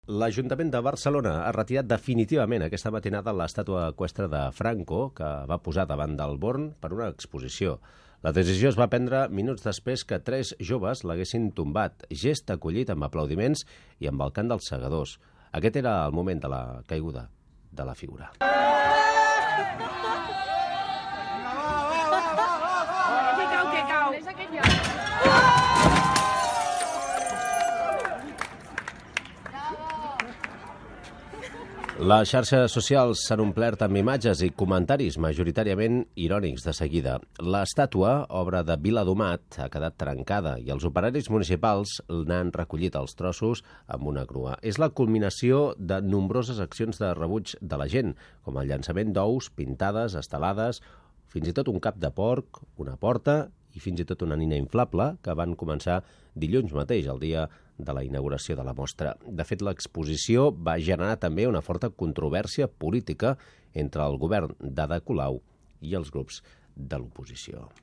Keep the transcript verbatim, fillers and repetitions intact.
L'Ajuntament de Barcelona ha retirat definitivament aquesta matinada l'estàtua eqüestre de Franco, que va posar davant del Born per una exposició. La decisió es va prendre minuts després que tres joves l'haguessin tombat, gest acollit amb aplaudiments i amb el cant dels segadors. Aquest era el moment de la caiguda de la figura. Les xarxes socials s'han omplert amb imatges i comentaris majoritàriament irònics de seguida. L'estàtua, obra de Viladomat, ha quedat trencada i els operaris municipals n'han recollit els trossos amb una grua. És la culminació de nombroses accions de rebuig de la gent, com el llançament d'ous, pintades, estelades, fins i tot un cap de porc, una porta i fins i tot una nina inflable que van començar dilluns mateix, el dia de la inauguració de la mostra. De fet, l'exposició va generar també una forta controvèrsia política entre el govern d'Ada Colau i els grups de l'oposició.